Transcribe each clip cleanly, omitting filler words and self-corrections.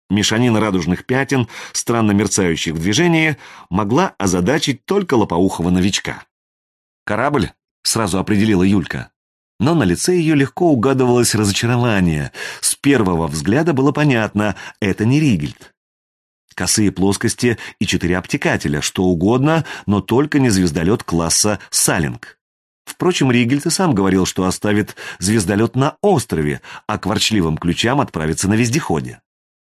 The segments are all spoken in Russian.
Мешанина радужных пятен, странно мерцающих в движении, могла озадачить только лопоухого новичка. «Корабль?» — сразу определила Юлька. Но на лице ее легко угадывалось разочарование. С первого взгляда было понятно — это не Ригельд. Косые плоскости и 4 обтекателя, что угодно, но только не звездолет класса «Салинг». Впрочем, Ригельд и сам говорил, что оставит звездолет на острове, а к ворчливым ключам отправится на вездеходе.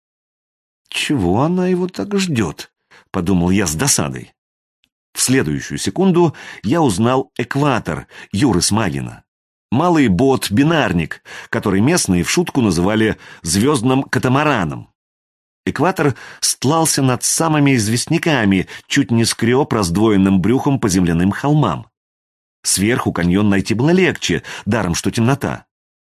«Чего она его так ждет?» — подумал я с досадой. В следующую секунду я узнал «Экватор» Юры Смагина. Малый бот-бинарник, который местные в шутку называли «звездным катамараном». «Экватор» стлался над самыми известняками, чуть не скреб раздвоенным брюхом по земляным холмам. Сверху каньон найти было легче, даром что темнота.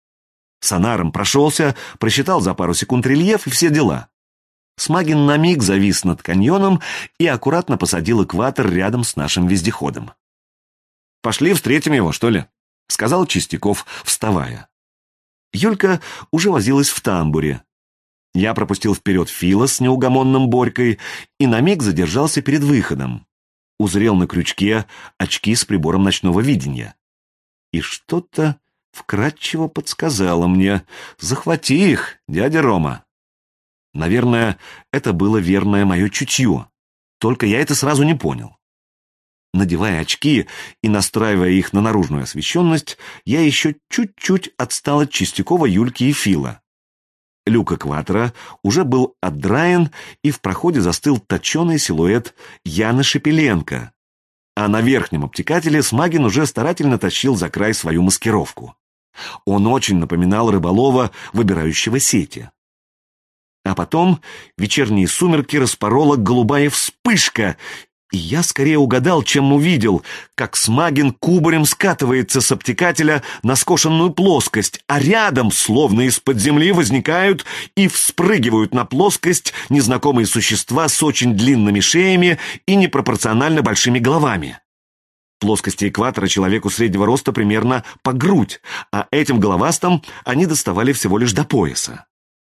Сонаром прошелся, просчитал за пару секунд рельеф и все дела. Смагин на миг завис над каньоном и аккуратно посадил «Экватор» рядом с нашим вездеходом. «Пошли встретим его, что ли?» — сказал Чистяков, вставая. Юлька уже возилась в тамбуре. Я пропустил вперед Фила с неугомонным Борькой и на миг задержался перед выходом. Узрел на крючке очки с прибором ночного видения. И что-то вкратчиво подсказало мне: захвати их, дядя Рома. Наверное, это было верное мое чутье, только я это сразу не понял. Надевая очки и настраивая их на наружную освещенность, я еще чуть-чуть отстал от Чистякова, Юльки и Фила. Люк «Экватора» уже был отдраен, и в проходе застыл точеный силуэт Яны Шепеленко, а на верхнем обтекателе Смагин уже старательно тащил за край свою маскировку. Он очень напоминал рыболова, выбирающего сети. А потом вечерние сумерки распорола голубая вспышка, и я скорее угадал, чем увидел, как Смагин кубарем скатывается с обтекателя на скошенную плоскость, а рядом, словно из-под земли, возникают и вспрыгивают на плоскость незнакомые существа с очень длинными шеями и непропорционально большими головами. Плоскости «Экватора» человеку среднего роста примерно по грудь, а этим головастым они доставали всего лишь до пояса.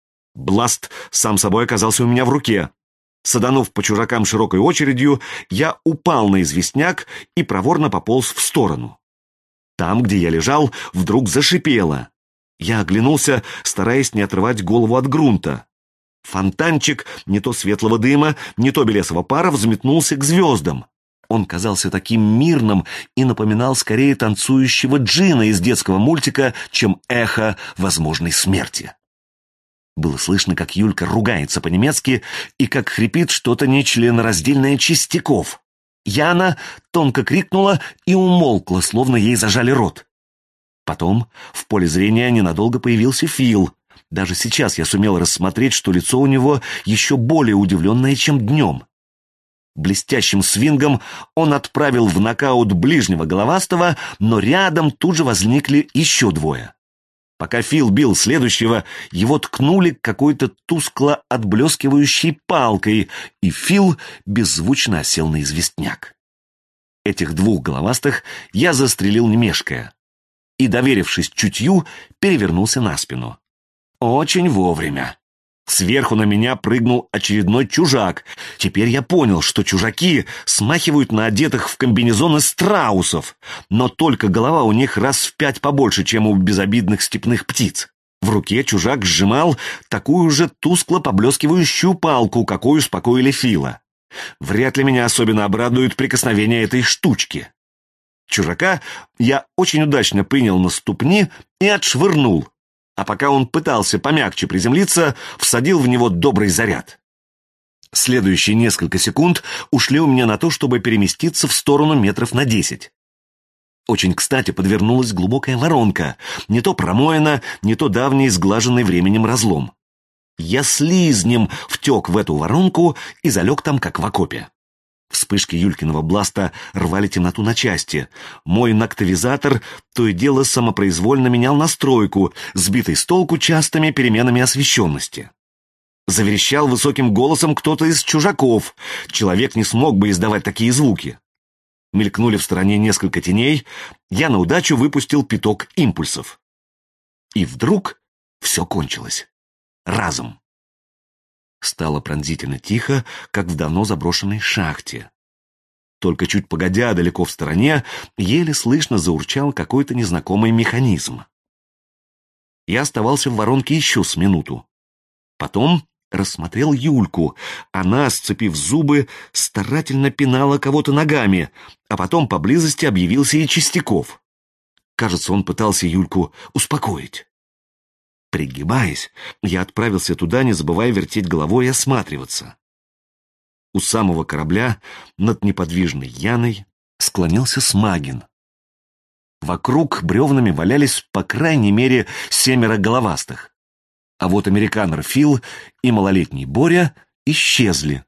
Бласт сам собой оказался у меня в руке. Саданув по чужакам широкой очередью, я упал на известняк и проворно пополз в сторону. Там, где я лежал, вдруг зашипело. Я оглянулся, стараясь не отрывать голову от грунта. Фонтанчик не то светлого дыма, не то белесого пара взметнулся к звездам. Он казался таким мирным и напоминал скорее танцующего джина из детского мультика, чем эхо возможной смерти. Было слышно, как Юлька ругается по-немецки и как хрипит что-то нечленораздельное Чистяков. Яна тонко крикнула и умолкла, словно ей зажали рот. Потом в поле зрения ненадолго появился Фил. Даже сейчас я сумел рассмотреть, что лицо у него еще более удивленное, чем днем. Блестящим свингом он отправил в нокаут ближнего головастого, но рядом тут же возникли еще двое. Пока Фил бил следующего, его ткнули какой-то тускло отблескивающей палкой, и Фил беззвучно осел на известняк. Этих двух головастых я застрелил не мешкая и, доверившись чутью, перевернулся на спину. Очень вовремя. Сверху на меня прыгнул очередной чужак. Теперь я понял, что чужаки смахивают на одетых в комбинезоны страусов, но только голова у них раз в 5 побольше, чем у безобидных степных птиц. В руке чужак сжимал такую же тускло поблескивающую палку, какой успокоили Фила. Вряд ли меня особенно обрадует прикосновение этой штучки. Чужака я очень удачно принял на ступни и отшвырнул. А пока он пытался помягче приземлиться, всадил в него добрый заряд. Следующие несколько секунд ушли у меня на то, чтобы переместиться в сторону метров на 10. Очень кстати подвернулась глубокая воронка, не то промоина, не то давний сглаженный временем разлом. Я слизнем втек в эту воронку и залег там, как в окопе. Вспышки Юлькиного бласта рвали темноту на части. Мой ноктовизатор то и дело самопроизвольно менял настройку, сбитый с толку частыми переменами освещенности. Заверещал высоким голосом кто-то из чужаков. Человек не смог бы издавать такие звуки. Мелькнули в стороне несколько теней. Я на удачу выпустил пяток импульсов. И вдруг все кончилось. Разом. Стало пронзительно тихо, как в давно заброшенной шахте. Только чуть погодя, далеко в стороне, еле слышно заурчал какой-то незнакомый механизм. Я оставался в воронке еще с минуту. Потом рассмотрел Юльку. Она, сцепив зубы, старательно пинала кого-то ногами, а потом поблизости объявился и Чистяков. Кажется, он пытался Юльку успокоить. Пригибаясь, я отправился туда, не забывая вертеть головой и осматриваться. У самого корабля над неподвижной Яной склонился Смагин. Вокруг бревнами валялись по крайней мере 7 головастых. А вот американер Фил и малолетний Боря исчезли.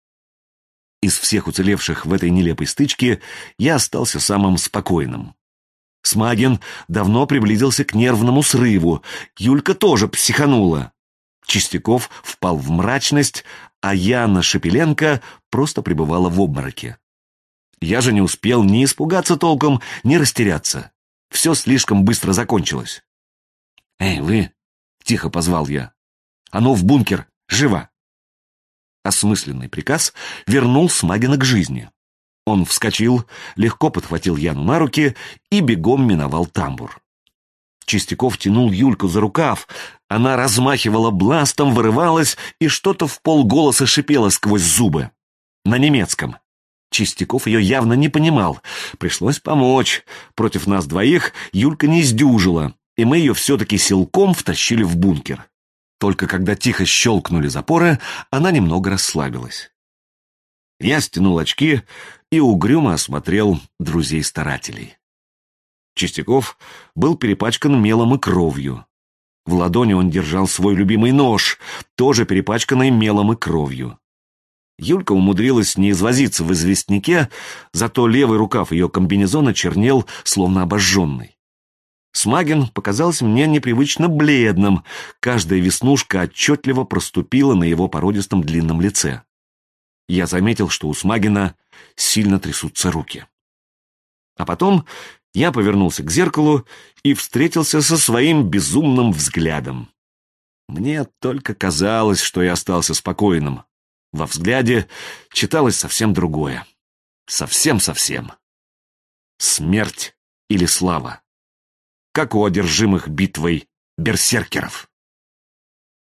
Из всех уцелевших в этой нелепой стычке я остался самым спокойным. Смагин давно приблизился к нервному срыву, Юлька тоже психанула. Чистяков впал в мрачность, а Яна Шепеленко просто пребывала в обмороке. Я же не успел ни испугаться толком, ни растеряться. Все слишком быстро закончилось. «Эй, вы!» — тихо позвал я. «А ну в бункер! Живо!» Осмысленный приказ вернул Смагина к жизни. Он вскочил, легко подхватил Яну на руки и бегом миновал тамбур. Чистяков тянул Юльку за рукав. Она размахивала бластом, вырывалась и что-то вполголоса шипела сквозь зубы. На немецком. Чистяков ее явно не понимал. Пришлось помочь. Против нас двоих Юлька не сдюжила, и мы ее все-таки силком втащили в бункер. Только когда тихо щелкнули запоры, она немного расслабилась. Я стянул очки и угрюмо осмотрел друзей-старателей. Чистяков был перепачкан мелом и кровью. В ладони он держал свой любимый нож, тоже перепачканный мелом и кровью. Юлька умудрилась не извозиться в известняке, зато левый рукав ее комбинезона чернел, словно обожженный. Смагин показался мне непривычно бледным, каждая веснушка отчетливо проступила на его породистом длинном лице. Я заметил, что у Смагина сильно трясутся руки. А потом я повернулся к зеркалу и встретился со своим безумным взглядом. Мне только казалось, что я остался спокойным. Во взгляде читалось совсем другое. Совсем-совсем. Смерть или слава. Как у одержимых битвой берсеркеров.